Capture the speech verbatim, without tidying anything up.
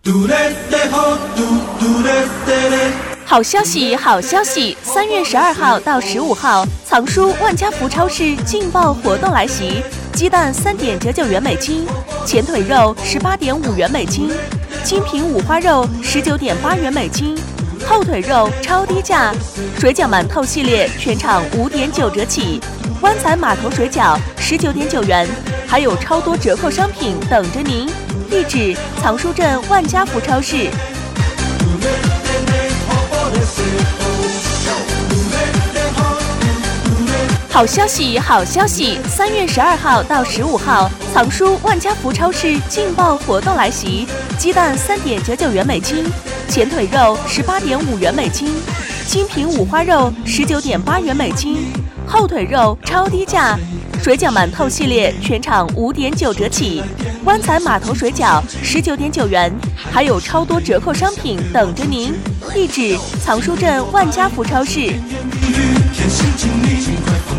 好消息，好消息！三月十二号到十五号，藏书万家福超市劲爆活动来袭，鸡蛋三点九九元每斤，前腿肉十八点五元每斤，精品五花肉十九点八元每斤，后腿肉超低价，水饺馒头系列全场五点九折起，湾仔码头水饺十九点九元，还有超多折扣商品等着您。地址：藏书镇万家福超市。好消息，好消息！三月十二号到十五号，藏书万家福超市劲爆活动来袭，鸡蛋三点九九元每斤，前腿肉十八点五元每斤，精品五花肉十九点八元每斤，后腿肉超低价，水饺馒头系列全场五点九折起，湾仔码头水饺十九点九元，还有超多折扣商品等着您。地址：藏书镇万家福超市。